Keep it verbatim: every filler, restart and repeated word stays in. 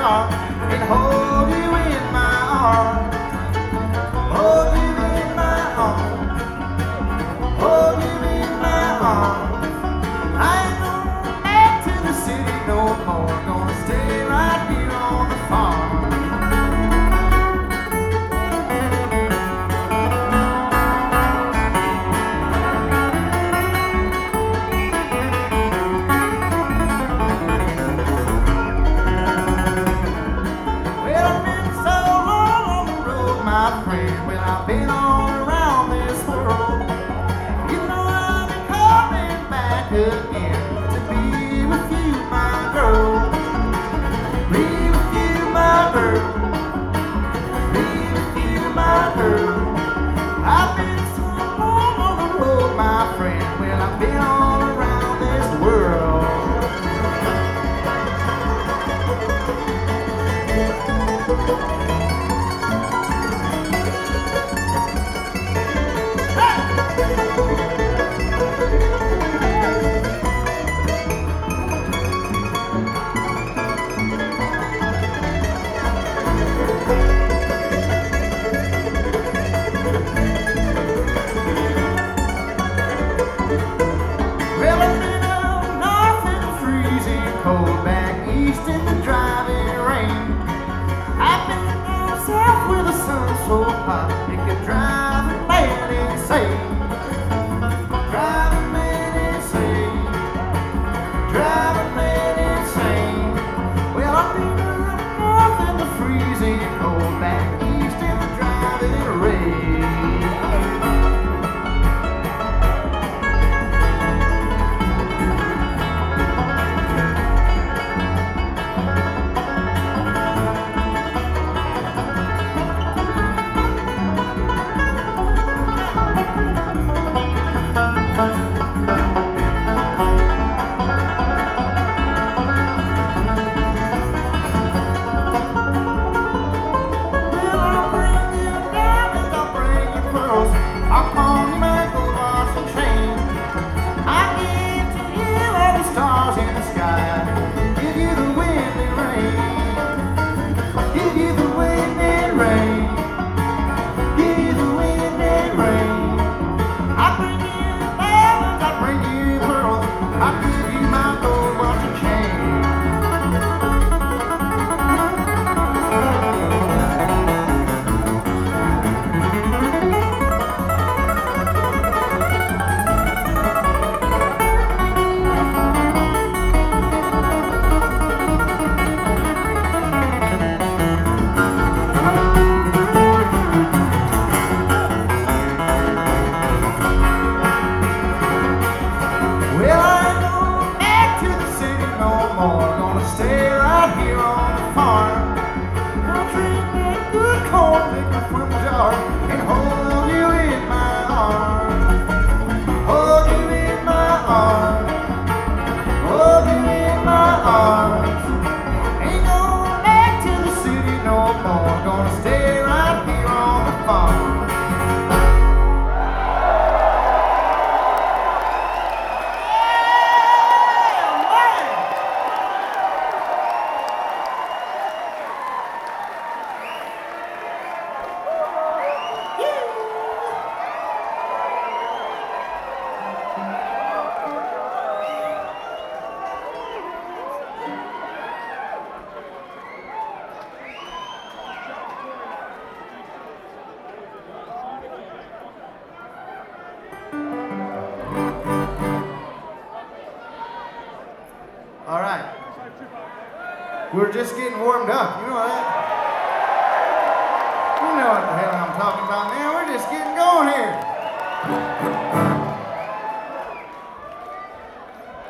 heart and hold you in my arms. Hold you in my arms. Hold you in my arms. I ain't going back to the city no more. Gonna stay right here on the farm. My friend, well, I've been all around this world. You know I'll be coming back again to be with you, my girl. Be with you, my girl. Be with you, my girl. I've been so long on the road, my friend. Well, I've been all around this world. Cold back east in the driving rain. I've been down south where the sun's so hot it could drive a man insane. Drive a man insane. Drive a man insane. Well, I've been down north in the freezing cold, back east in the driving rain. All right. We're just getting warmed up. You know that? You know what the hell I'm talking about now. We're just getting going here.